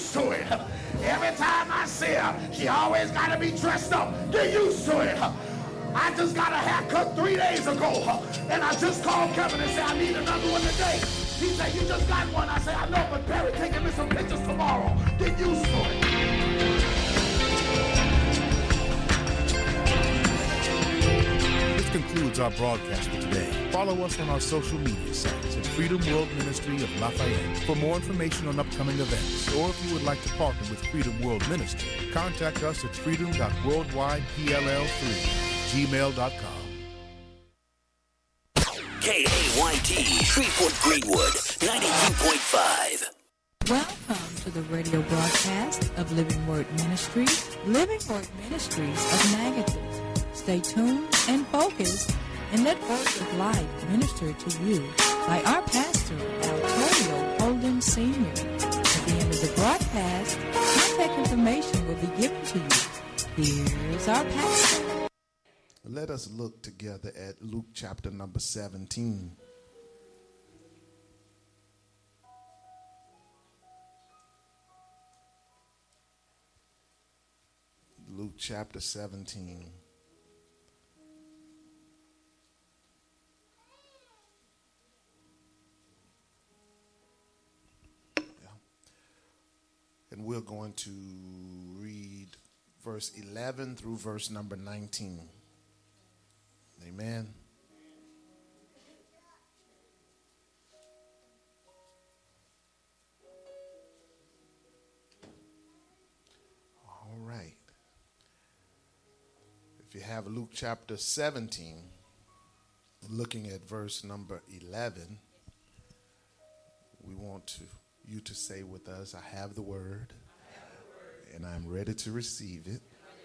used to it. Every time I see her, she always got to be dressed up. Get used to it. I just got a haircut 3 days ago, and I just called Kevin and said, I need another one today. He said, you just got one. I said, I know, but Perry taking me some pictures tomorrow. Get used to it. This concludes our broadcast for today. Follow us on our social media sites at Freedom World Ministry of Lafayette. For more information on upcoming events, or if you would like to partner with Freedom World Ministry, contact us at freedom.worldwidepll3@gmail.com. KAYT, Shreveport Greenwood, 92.5. Welcome to the radio broadcast of Living Word Ministries, Living Word Ministries of Magatus. Stay tuned and focused, and let words of life minister to you by our pastor, Antonio Holden Sr. At the end of the broadcast, contact information will be given to you. Here's our pastor. Let us look together at Luke chapter number 17. Luke chapter 17. And we're going to read verse 11 through verse number 19. Amen. All right. If you have Luke chapter 17, looking at verse number 11, we want you to say with us, I have the word, and I'm ready to receive it.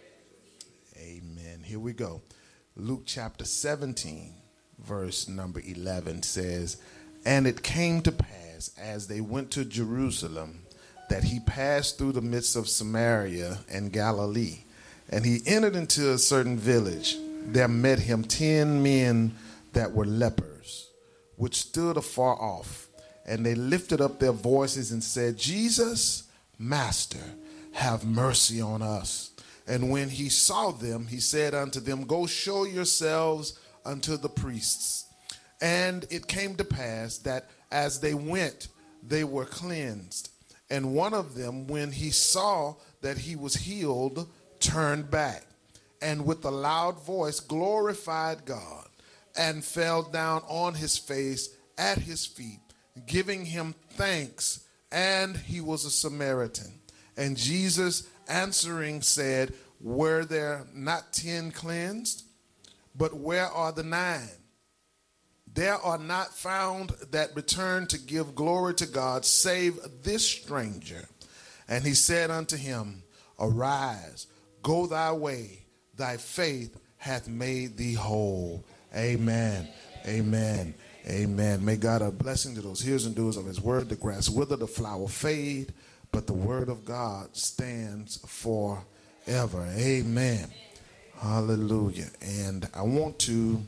Amen. Here we go. Luke chapter 17, verse number 11 says, And it came to pass, as they went to Jerusalem, that he passed through the midst of Samaria and Galilee. And he entered into a certain village. There met him 10 men that were lepers, which stood afar off. And they lifted up their voices and said, Jesus, Master, have mercy on us. And when he saw them, he said unto them, Go show yourselves unto the priests. And it came to pass that as they went, they were cleansed. And one of them, when he saw that he was healed, turned back, and with a loud voice glorified God, and fell down on his face at his feet, giving him thanks. And he was a Samaritan. And Jesus answering said, Were there not 10 cleansed? But where are the 9? There are not found that return to give glory to God, save this stranger. And he said unto him, Arise, go thy way, thy faith hath made thee whole. Amen. Amen. Amen. May God a blessing to those hearers and doers of his word. The grass wither, the flower fade, but the word of God stands forever. Amen. Hallelujah. And I want to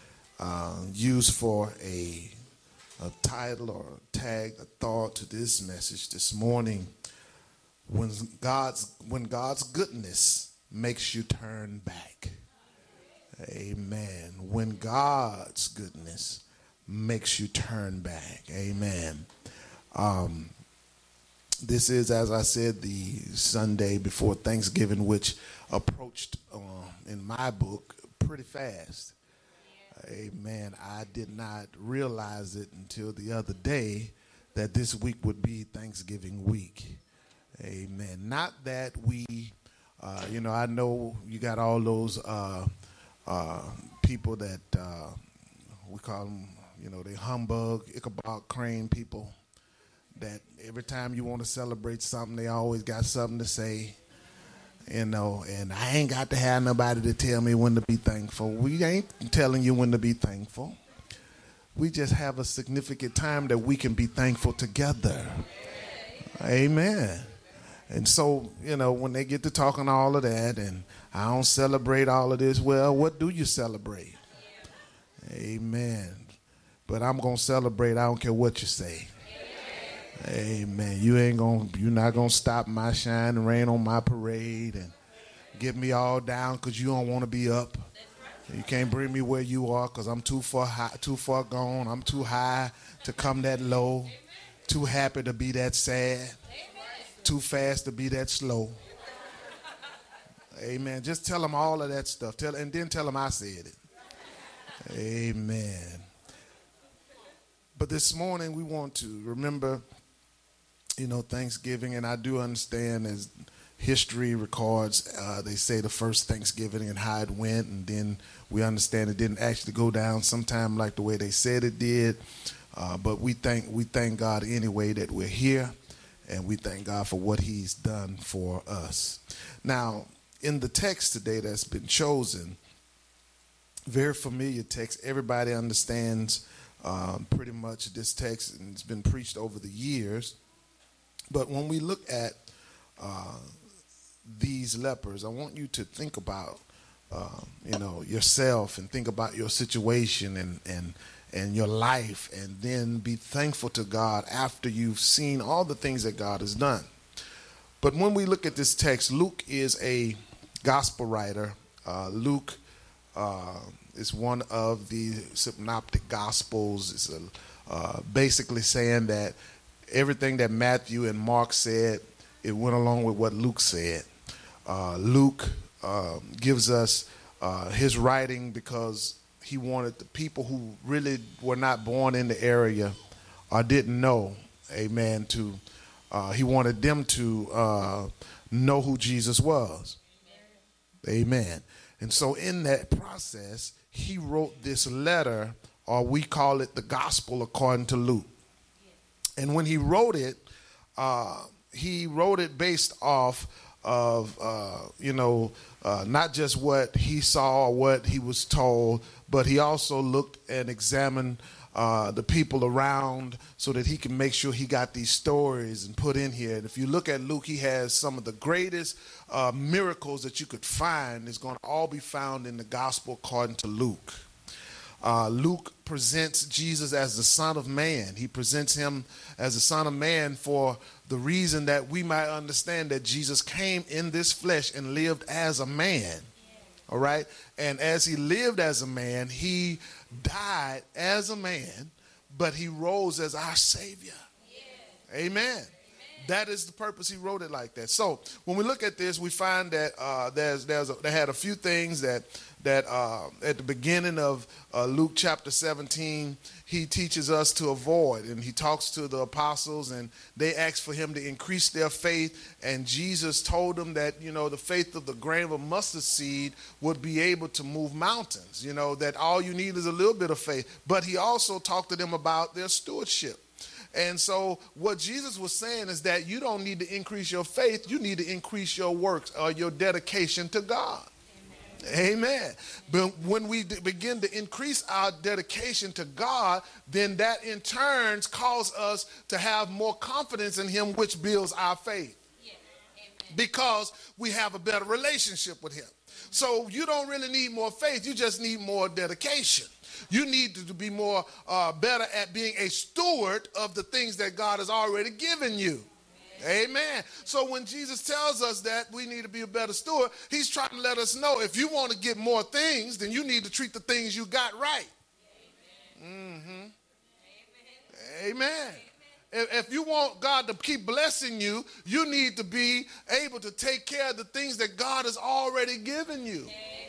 use for a title or tag, a thought to this message this morning. When God's goodness makes you turn back. Amen. When God's goodness makes you turn back. Amen. This is, as I said, the Sunday before Thanksgiving, which approached in my book pretty fast. Amen. I did not realize it until the other day that this week would be Thanksgiving week. Amen. Not that we, I know you got all those people that we call them, they humbug, Ichabod Crane people, that every time you want to celebrate something, they always got something to say, and I ain't got to have nobody to tell me when to be thankful. We ain't telling you when to be thankful. We just have a significant time that we can be thankful together. Amen. And so, when they get to talking all of that, and I don't celebrate all of this, well, what do you celebrate? Amen. But I'm going to celebrate. I don't care what you say. Amen. You're not gonna stop my shine and rain on my parade and get me all down because you don't want to be up. You can't bring me where you are because I'm too far gone. I'm too high to come that low. Too happy to be that sad. Too fast to be that slow. Amen. Just tell them all of that stuff. And then tell them I said it. Amen. But this morning we want to remember, Thanksgiving, and I do understand as history records, they say the first Thanksgiving and how it went, and then we understand it didn't actually go down sometime like the way they said it did. But we thank God anyway that we're here, and we thank God for what he's done for us. Now, in the text today that's been chosen, very familiar text. Everybody understands pretty much this text, and it's been preached over the years. But when we look at these lepers, I want you to think about, yourself and think about your situation and your life, and then be thankful to God after you've seen all the things that God has done. But when we look at this text, Luke is a gospel writer. Luke is one of the synoptic gospels. It's basically saying that everything that Matthew and Mark said, it went along with what Luke said. Luke gives us his writing because he wanted the people who really were not born in the area or didn't know, amen, he wanted them to know who Jesus was. Amen. And so in that process, he wrote this letter, or we call it the gospel according to Luke. And when he wrote it based off of, not just what he saw or what he was told, but he also looked and examined the people around so that he can make sure he got these stories and put in here. And if you look at Luke, he has some of the greatest miracles that you could find is going to all be found in the gospel according to Luke. Luke presents Jesus as the Son of Man. He presents him as the Son of Man for the reason that we might understand that Jesus came in this flesh and lived as a man. All right? And as he lived as a man, he died as a man, but he rose as our Savior. Amen. That is the purpose he wrote it like that. So when we look at this, we find that they had a few things that at the beginning of Luke chapter 17, he teaches us to avoid. And he talks to the apostles, and they ask for him to increase their faith. And Jesus told them that, the faith of the grain of a mustard seed would be able to move mountains, that all you need is a little bit of faith. But he also talked to them about their stewardship. And so what Jesus was saying is that you don't need to increase your faith. You need to increase your works or your dedication to God. Amen. But when we begin to increase our dedication to God, then that in turn calls us to have more confidence in him, which builds our faith. Because we have a better relationship with him. So you don't really need more faith. You just need more dedication. You need to be more better at being a steward of the things that God has already given you. Amen. So when Jesus tells us that we need to be a better steward, he's trying to let us know if you want to get more things, then you need to treat the things you got right. Amen. Amen. If you want God to keep blessing you, you need to be able to take care of the things that God has already given you.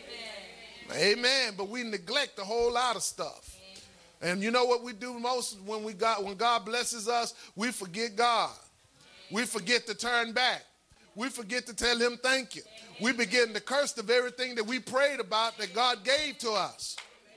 Amen. But we neglect a whole lot of stuff. And you know what we do most when God blesses us? We forget God. We forget to turn back. We forget to tell him thank you. We begin to curse the very thing that we prayed about that God gave to us.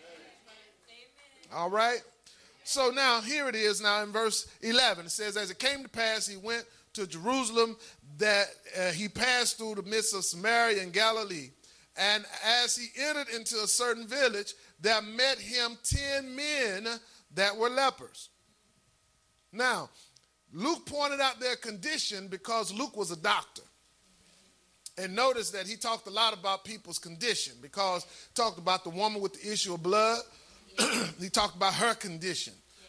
All right? So now here it is now in verse 11. It says, as it came to pass, he went to Jerusalem, that he passed through the midst of Samaria and Galilee. And as he entered into a certain village, there met him 10 men that were lepers. Now, Luke pointed out their condition because Luke was a doctor. And notice that he talked a lot about people's condition because he talked about the woman with the issue of blood. He talked about her condition,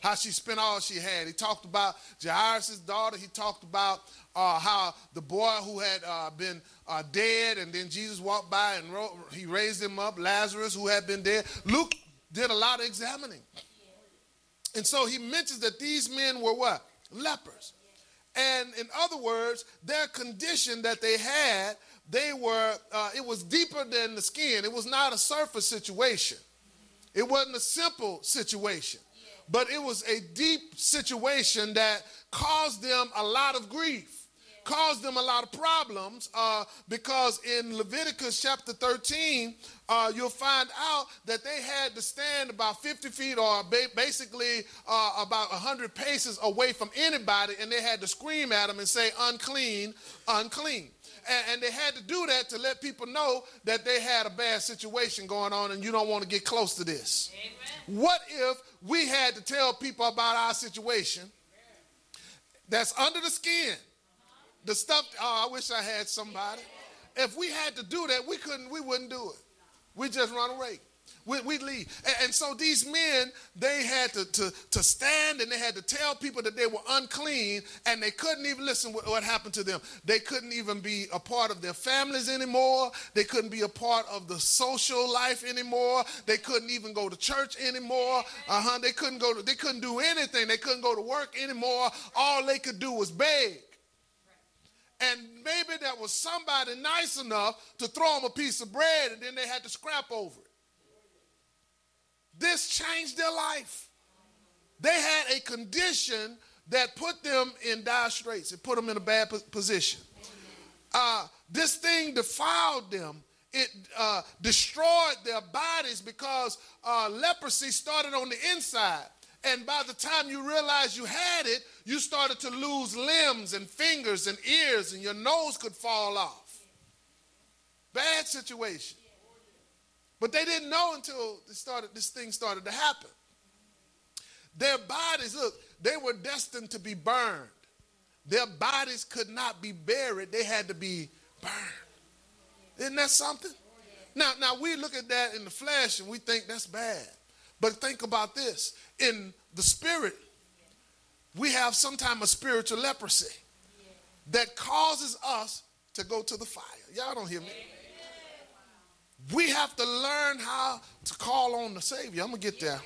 how she spent all she had. He talked about Jairus' daughter. He talked about how the boy who had been dead, and then Jesus walked by and he raised him up, Lazarus, who had been dead. Luke did a lot of examining. And so he mentions that these men were what? Lepers. And in other words, their condition that they had, it was deeper than the skin. It was not a surface situation. It wasn't a simple situation. But it was a deep situation that caused them a lot of grief, caused them a lot of problems, because in Leviticus chapter 13, you'll find out that they had to stand about 50 feet or basically about 100 paces away from anybody, and they had to scream at them and say, unclean, unclean. And they had to do that to let people know that they had a bad situation going on and you don't want to get close to this. Amen. What if we had to tell people about our situation that's under the skin? The stuff, I wish I had somebody. If we had to do that, we wouldn't do it. We'd just run away. We'd leave. And so these men, they had to stand and they had to tell people that they were unclean, and they couldn't even listen to what happened to them. They couldn't even be a part of their families anymore. They couldn't be a part of the social life anymore. They couldn't even go to church anymore. They couldn't do anything. They couldn't go to work anymore. All they could do was beg. And maybe there was somebody nice enough to throw them a piece of bread, and then they had to scrap over it. This changed their life. They had a condition that put them in dire straits. It put them in a bad position. This thing defiled them. It destroyed their bodies because leprosy started on the inside. And by the time you realized you had it, you started to lose limbs and fingers and ears, and your nose could fall off. Bad situation. But they didn't know until this thing started to happen. Their bodies, look, they were destined to be burned. Their bodies could not be buried. They had to be burned. Isn't that something? Now we look at that in the flesh and we think that's bad. But think about this. In the spirit, we have sometimes a spiritual leprosy that causes us to go to the fire. Y'all don't hear me? We have to learn how to call on the Savior. I'm going to get there.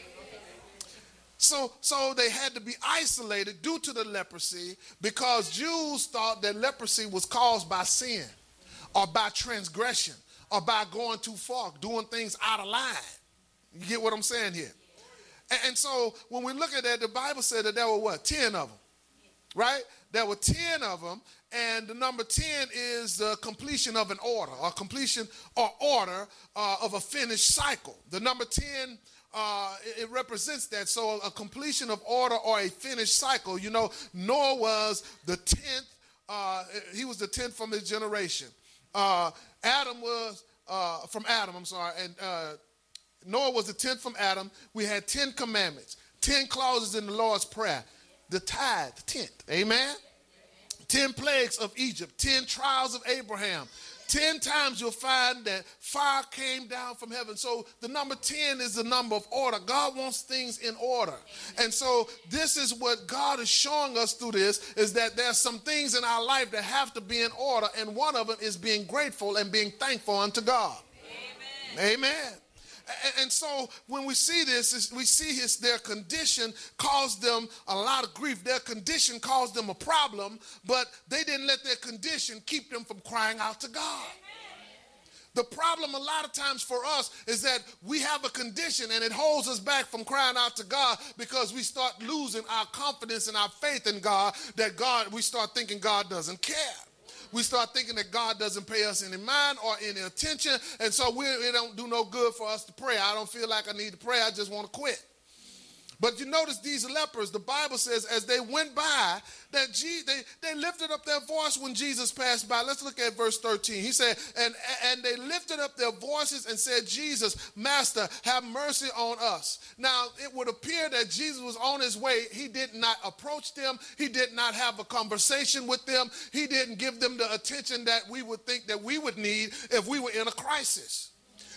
So they had to be isolated due to the leprosy because Jews thought that leprosy was caused by sin or by transgression or by going too far, doing things out of line. You get what I'm saying here? And so when we look at that, the Bible said that there were what? 10 of them, right? There were 10 of them, and the number 10 is the completion of an order, or completion or order of a finished cycle. The number 10, it represents that. So a completion of order or a finished cycle. You know, Noah was the 10th. He was the 10th from his generation. Adam was from Adam, and Noah was the 10th from Adam. We had 10 commandments, 10 clauses in the Lord's Prayer. The tithe, 10th, amen? 10 plagues of Egypt, 10 trials of Abraham. 10 times you'll find that fire came down from heaven. So the number 10 is the number of order. God wants things in order. And so this is what God is showing us through this, is that there's some things in our life that have to be in order, and one of them is being grateful and being thankful unto God. Amen. Amen. And so when we see this, we see their condition caused them a lot of grief. Their condition caused them a problem, but they didn't let their condition keep them from crying out to God. The problem a lot of times for us is that we have a condition and it holds us back from crying out to God because we start losing our confidence and our faith in God, we start thinking God doesn't care. We start thinking that God doesn't pay us any mind or any attention, and so it don't do no good for us to pray. I don't feel like I need to pray. I just want to quit. But you notice these lepers, the Bible says, as they went by, that they lifted up their voice when Jesus passed by. Let's look at verse 13. He said, and they lifted up their voices and said, Jesus, Master, have mercy on us. Now, it would appear that Jesus was on his way. He did not approach them. He did not have a conversation with them. He didn't give them the attention that we would think that we would need if we were in a crisis.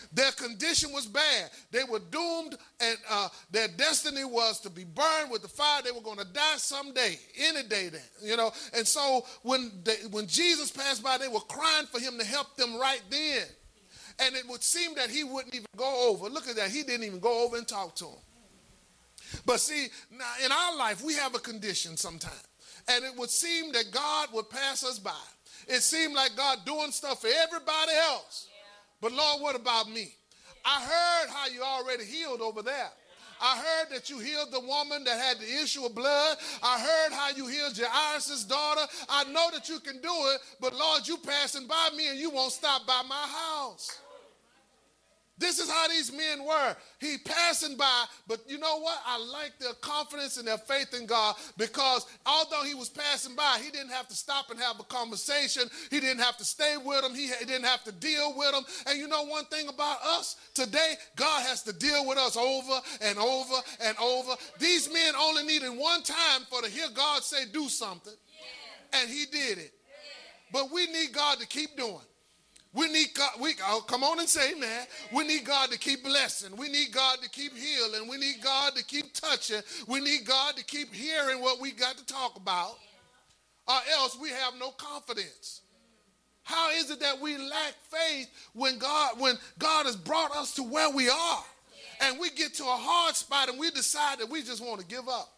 Their condition was bad. They were doomed, and their destiny was to be burned with the fire. They were going to die someday, any day then, you know. And so when Jesus passed by, they were crying for him to help them right then. And it would seem that he wouldn't even go over. Look at that. He didn't even go over and talk to him. But see, now in our life, we have a condition sometimes. And it would seem that God would pass us by. It seemed like God doing stuff for everybody else. But Lord, what about me? I heard how you already healed over there. I heard that you healed the woman that had the issue of blood. I heard how you healed Jairus' daughter. I know that you can do it, but Lord, you passing by me and you won't stop by my house. This is how these men were. He passing by, but you know what? I like their confidence and their faith in God, because although he was passing by, he didn't have to stop and have a conversation. He didn't have to stay with them. He didn't have to deal with them. And you know one thing about us today? God has to deal with us over and over and over. These men only needed one time to hear God say do something, and he did it. But we need God to keep doing. We need God, come on and say amen. We need God to keep blessing. We need God to keep healing. We need God to keep touching. We need God to keep hearing what we got to talk about, or else we have no confidence. How is it that we lack faith when God has brought us to where we are, and we get to a hard spot and we decide that we just want to give up?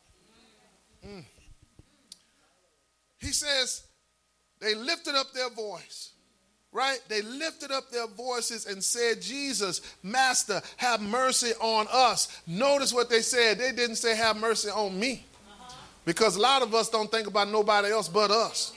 He says they lifted up their voice. Right? They lifted up their voices and said, Jesus, Master, have mercy on us. Notice what they said. They didn't say, have mercy on me. Because a lot of us don't think about nobody else but us.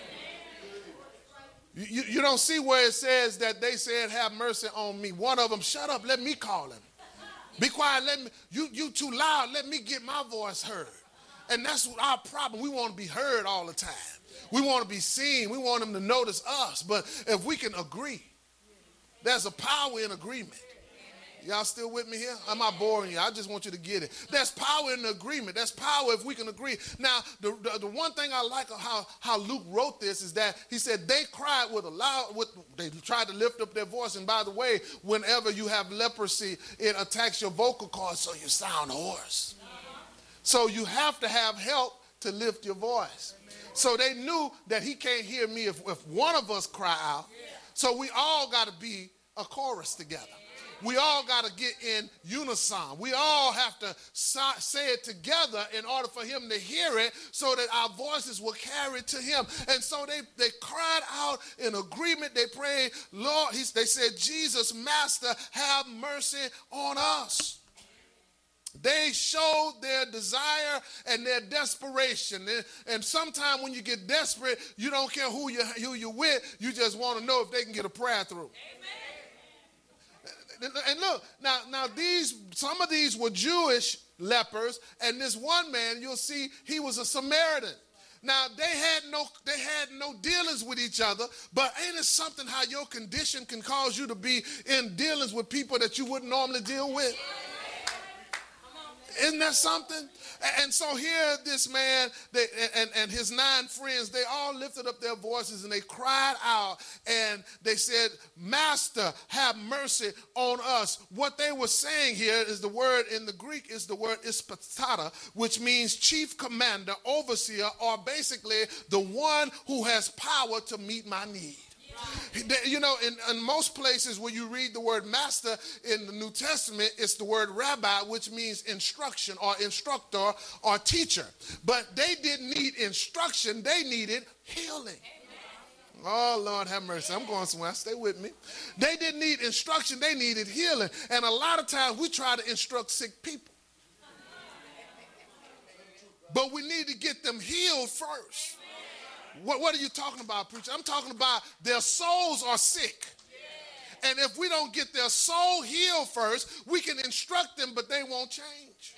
You don't see where it says that they said, have mercy on me. One of them, shut up, let me call him. Be quiet, let me, you too loud, let me get my voice heard. And that's our problem. We want to be heard all the time. We want to be seen. We want them to notice us. But if we can agree, there's a power in agreement. Y'all still with me here? I'm not boring you. I just want you to get it. There's power in the agreement. There's power if we can agree. Now, the one thing I like of how Luke wrote this is that he said they cried they tried to lift up their voice. And by the way, whenever you have leprosy, it attacks your vocal cords, so you sound hoarse. So you have to have help to lift your voice. So they knew that he can't hear me if one of us cry out. So we all got to be a chorus together. We all got to get in unison. We all have to say it together in order for him to hear it, so that our voices will carry to him. And so they cried out in agreement. They prayed, Lord, they said, Jesus, Master, have mercy on us. They showed their desire and their desperation. And sometimes when you get desperate, you don't care who you're with. You just want to know if they can get a prayer through. Amen. And look, now some of these were Jewish lepers, and this one man, you'll see, he was a Samaritan. Now, they had no dealings with each other, but ain't it something how your condition can cause you to be in dealings with people that you wouldn't normally deal with? Isn't that something? And so here this man and his 9 friends, they all lifted up their voices and they cried out and they said, Master, have mercy on us. What they were saying here is the word in the Greek is the word ispatata, which means chief commander, overseer, or basically the one who has power to meet my need. You know, in most places where you read the word master in the New Testament, it's the word rabbi, which means instruction or instructor or teacher. But they didn't need instruction, they needed healing. Oh, Lord have mercy. I'm going somewhere. Stay with me. They didn't need instruction, they needed healing. And a lot of times we try to instruct sick people. But we need to get them healed first. What are you talking about, preacher? I'm talking about their souls are sick. And if we don't get their soul healed first, we can instruct them, but they won't change.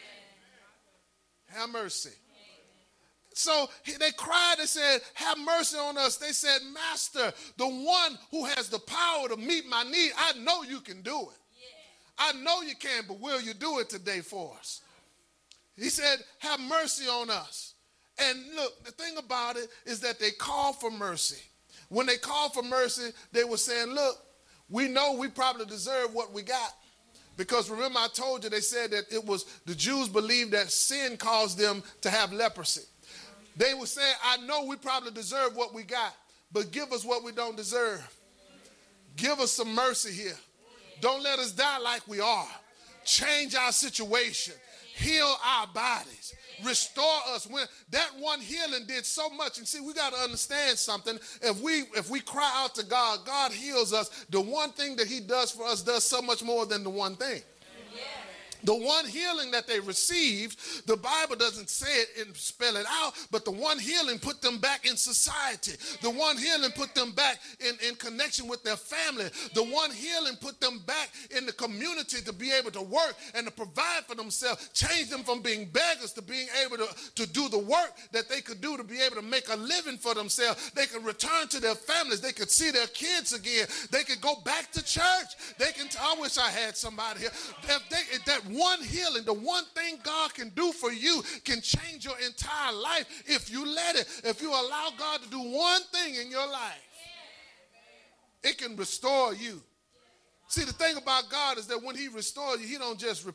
Have mercy. So they cried and said, have mercy on us. They said, Master, the one who has the power to meet my need, I know you can do it. I know you can, but will you do it today for us? He said, have mercy on us. And look, the thing about it is that they called for mercy. When they called for mercy, they were saying, look, we know we probably deserve what we got. Because remember I told you, they said that it was the Jews believed that sin caused them to have leprosy. They were saying, I know we probably deserve what we got, but give us what we don't deserve. Give us some mercy here. Don't let us die like we are. Change our situation. Heal our bodies. Restore us. When that one healing did so much. And see, we got to understand something. If we cry out to God, God heals us. The one thing that he does for us does so much more than the one thing. The one healing that they received, the Bible doesn't say it and spell it out, but the one healing put them back in society. The one healing put them back in connection with their family. The one healing put them back in the community to be able to work and to provide for themselves, change them from being beggars to being able to do the work that they could do to be able to make a living for themselves. They could return to their families. They could see their kids again. They could go back to church. I wish I had somebody here. If that one healing, the one thing God can do for you can change your entire life if you let it. If you allow God to do one thing in your life, it can restore you. See, the thing about God is that when he restores you, he don't just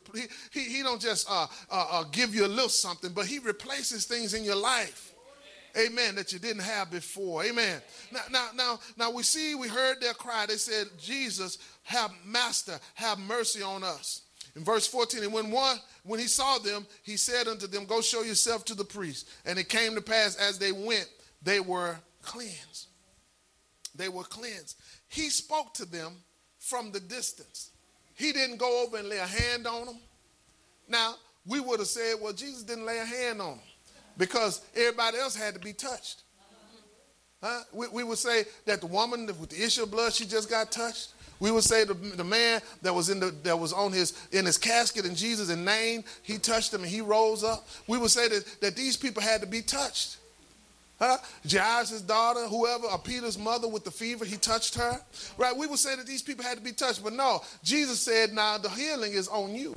give you a little something, but he replaces things in your life. Amen, that you didn't have before. Amen. Now we heard their cry. They said, Jesus, Master, have mercy on us. In verse 14, and when he saw them, he said unto them, go show yourself to the priest. And it came to pass as they went, they were cleansed. They were cleansed. He spoke to them from the distance. He didn't go over and lay a hand on them. Now, we would have said, well, Jesus didn't lay a hand on them because everybody else had to be touched. We would say that the woman with the issue of blood, she just got touched. We would say the man that was in his casket in Jesus' name, he touched him and he rose up. We would say that these people had to be touched. Jairus' daughter, whoever, or Peter's mother with the fever, he touched her. Right? We would say that these people had to be touched. But no, Jesus said, now the healing is on you.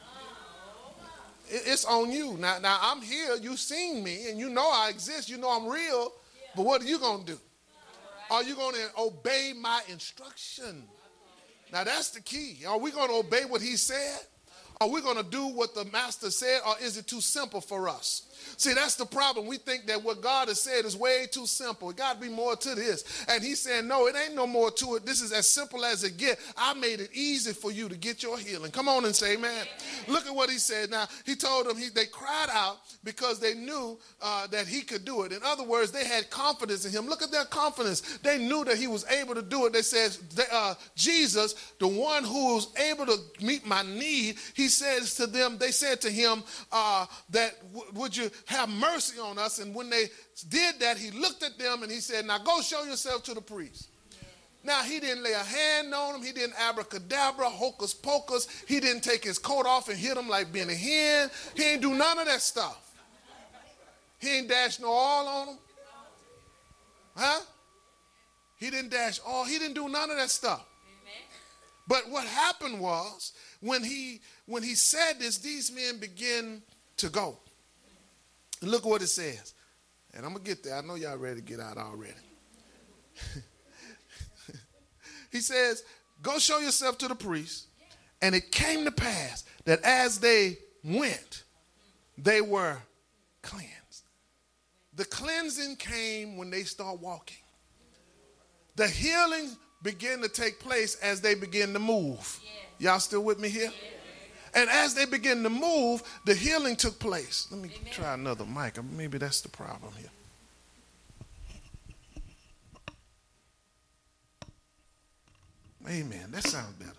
It's on you. Now I'm here. You've seen me and you know I exist. You know I'm real. But what are you going to do? Are you going to obey my instruction? Now that's the key. Are we going to obey what he said? Are we going to do what the master said, or is it too simple for us? See, that's the problem. We think that what God has said is way too simple. It got to be more to this. And he's saying, no, it ain't no more to it. This is as simple as it gets. I made it easy for you to get your healing. Come on and say amen. Look at what he said. Now, he told them, they cried out because they knew that he could do it. In other words, they had confidence in him. Look at their confidence. They knew that he was able to do it. They said, Jesus, the one who was able to meet my need, he says to them, they said to him that would you have mercy on us? And when they did that, he looked at them and he said, now go show yourself to the priest. Now, he didn't lay a hand on him. He didn't abracadabra, hocus pocus. He didn't take his coat off and hit him like being a hen. He ain't do none of that stuff. He ain't dash no oil on him. He didn't dash oil. He didn't do none of that stuff. But what happened was, when he said this, these men began to go. And look what it says. And I'm going to get there. I know y'all ready to get out already. He says, go show yourself to the priest. And it came to pass that as they went, they were cleansed. The cleansing came when they start walking. The healing began to take place as they begin to move. Y'all still with me here? And as they begin to move, the healing took place. Let me try another mic. Maybe that's the problem here. Amen. That sounds better.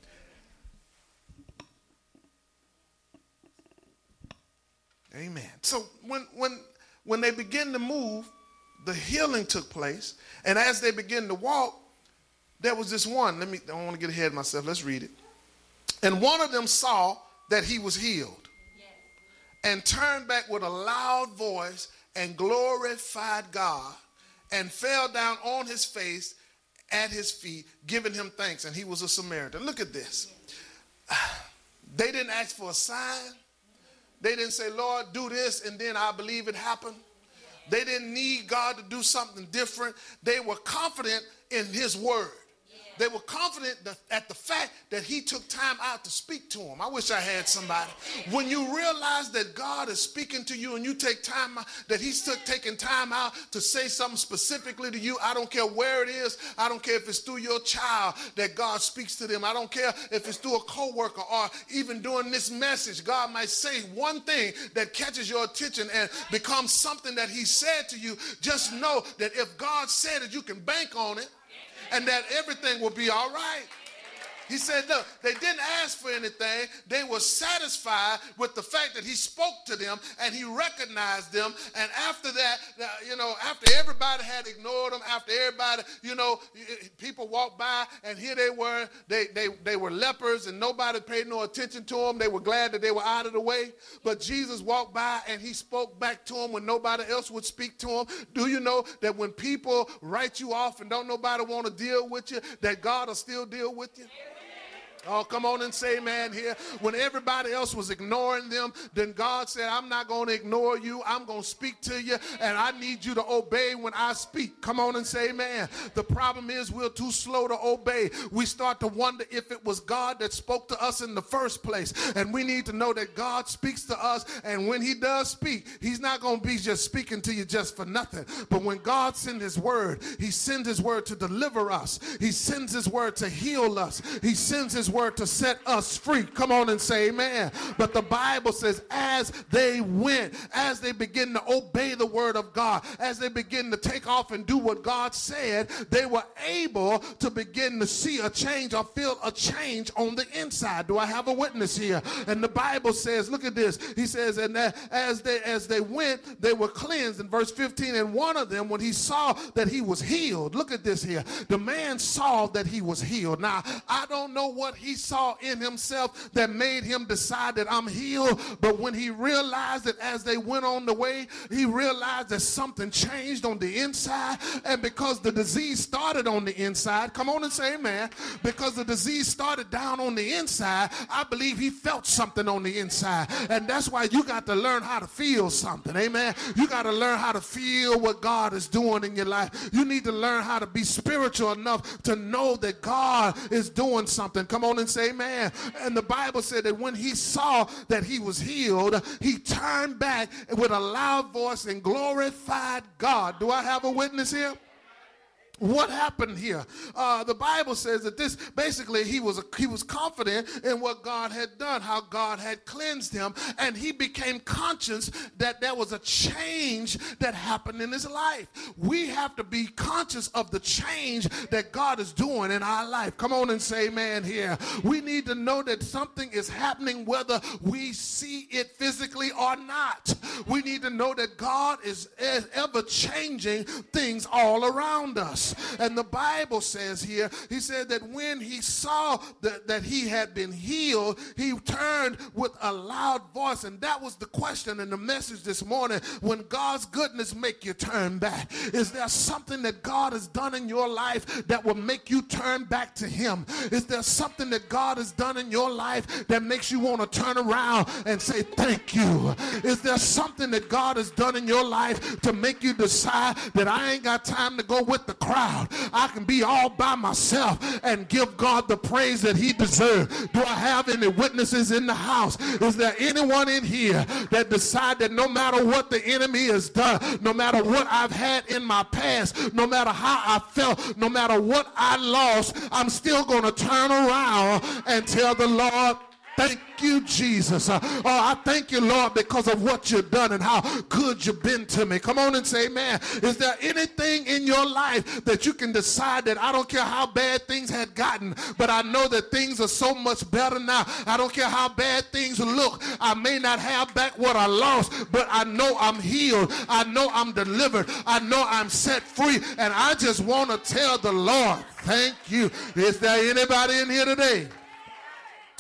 Amen. So when they begin to move, the healing took place. And as they begin to walk, there was this one. I don't want to get ahead of myself. Let's read it. And one of them saw that he was healed and turned back with a loud voice and glorified God and fell down on his face at his feet, giving him thanks. And he was a Samaritan. Look at this. They didn't ask for a sign. They didn't say, Lord, do this, and then I believe it happened. They didn't need God to do something different. They were confident in his word. They were confident at the fact that he took time out to speak to them. I wish I had somebody. When you realize that God is speaking to you and you take time out, that he's taking time out to say something specifically to you, I don't care where it is. I don't care if it's through your child that God speaks to them. I don't care if it's through a coworker or even during this message. God might say one thing that catches your attention and becomes something that he said to you. Just know that if God said it, you can bank on it. And that everything will be all right. He said, look, they didn't ask for anything. They were satisfied with the fact that he spoke to them and he recognized them. And after that, after everybody had ignored them, after everybody, people walked by and here they were. They were lepers and nobody paid no attention to them. They were glad that they were out of the way. But Jesus walked by and he spoke back to them when nobody else would speak to them. Do you know that when people write you off and don't nobody want to deal with you, that God will still deal with you? Oh, come on and say amen here. When everybody else was ignoring them, then God said, I'm not going to ignore you. I'm going to speak to you, and I need you to obey when I speak. Come on and say amen. The problem is we're too slow to obey. We start to wonder if it was God that spoke to us in the first place, and we need to know that God speaks to us, and when he does speak, he's not going to be just speaking to you just for nothing. But when God sends his word, he sends his word to deliver us. He sends his word to heal us. He sends his word to set us free. Come on and say amen. But the Bible says as they went, as they begin to obey the word of God, as they begin to take off and do what God said, they were able to begin to see a change or feel a change on the inside. Do I have a witness here? And the Bible says, look at this. He says, and as they went, they were cleansed. In verse 15, and one of them, when he saw that he was healed, look at this here. The man saw that he was healed. Now, I don't know what he saw in himself that made him decide that I'm healed, but when he realized that as they went on the way, he realized that something changed on the inside. And because the disease started on the inside, come on and say amen, because the disease started down on the inside, I believe he felt something on the inside. And that's why you got to learn how to feel something, amen. You got to learn how to feel what God is doing in your life. You need to learn how to be spiritual enough to know that God is doing something. Come on and say amen. And the Bible said that when he saw that he was healed, he turned back with a loud voice and glorified God. Do I have a witness here? What happened here? The Bible says that this basically he was confident in what God had done, how God had cleansed him, and he became conscious that there was a change that happened in his life. We have to be conscious of the change that God is doing in our life. Come on and say amen here. We need to know that something is happening whether we see it physically or not. We need to know that God is ever changing things all around us. And the Bible says here, he said that when he saw that he had been healed, he turned with a loud voice. And that was the question in the message this morning. When God's goodness make you turn back, is there something that God has done in your life that will make you turn back to him? Is there something that God has done in your life that makes you want to turn around and say thank you? Is there something that God has done in your life to make you decide that I ain't got time to go with the crowd? I can be all by myself and give God the praise that he deserves. Do I have any witnesses in the house? Is there anyone in here that decide that no matter what the enemy has done, no matter what I've had in my past, no matter how I felt, no matter what I lost, I'm still going to turn around and tell the Lord, thank you, Jesus. I thank you, Lord, because of what you've done and how good you've been to me. Come on and say amen. Is there anything in your life that you can decide that I don't care how bad things had gotten, but I know that things are so much better now. I don't care how bad things look. I may not have back what I lost, but I know I'm healed. I know I'm delivered. I know I'm set free. And I just want to tell the Lord, thank you. Is there anybody in here today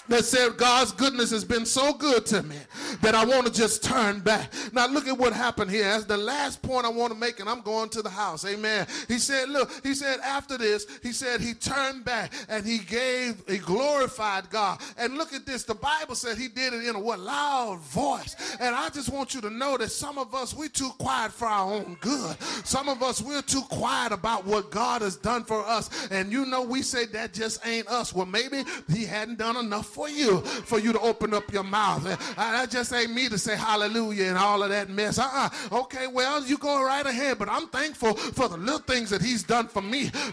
that said, God's goodness has been so good to me that I want to just turn back. Now look at what happened here. That's the last point I want to make, and I'm going to the house. Amen. He said, look, he said after this, he said he turned back and he glorified God. And look at this. The Bible said he did it in a loud voice. And I just want you to know that some of us, we're too quiet for our own good. Some of us, we're too quiet about what God has done for us. And you know, we say that just ain't us. Well, maybe he hadn't done enough for you to open up your mouth. That just ain't me to say hallelujah and all of that mess. Okay, well, you go right ahead, but I'm thankful for the little things that he's done for me,